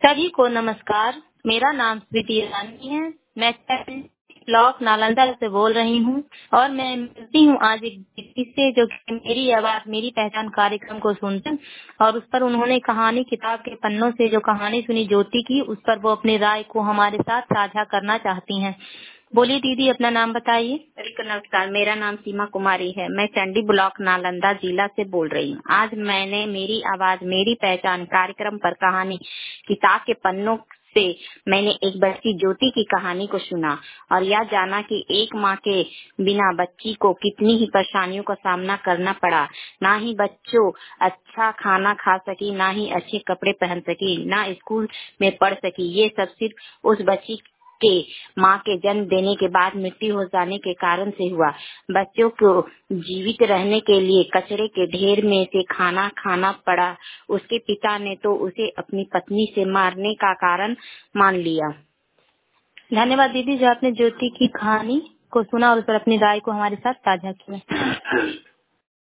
सभी को नमस्कार। मेरा नाम स्वीटी ईरानी है। मैं ब्लॉक नालंदा से बोल रही हूँ और मैं मिलती हूँ आज एक व्यक्ति से जो कि मेरी आवाज मेरी पहचान कार्यक्रम को सुनते हैं और उस पर उन्होंने कहानी किताब के पन्नों से जो कहानी सुनी ज्योति की, उस पर वो अपनी राय को हमारे साथ साझा करना चाहती हैं। बोलिए दीदी, अपना नाम बताइए। बिल्कुल नमस्कार, मेरा नाम सीमा कुमारी है। मैं चंडी ब्लॉक नालंदा जिला से बोल रही हूँ। आज मैंने मेरी आवाज मेरी पहचान कार्यक्रम पर कहानी किताब के पन्नों से मैंने एक बच्ची ज्योति की कहानी को सुना और यह जाना कि एक माँ के बिना बच्ची को कितनी ही परेशानियों का सामना करना पड़ा। ना ही बच्चों अच्छा खाना खा सकी, ना ही अच्छे कपड़े पहन सकी, ना स्कूल में पढ़ सकी। ये सब सिर्फ उस बच्ची के माँ के जन्म देने के बाद मृत्यु हो जाने के कारण से हुआ। बच्चों को जीवित रहने के लिए कचरे के ढेर में से खाना खाना पड़ा। उसके पिता ने तो उसे अपनी पत्नी से मारने का कारण मान लिया। धन्यवाद दीदी, जो आपने ज्योति की कहानी को सुना और उस पर अपनी राय को हमारे साथ साझा किया।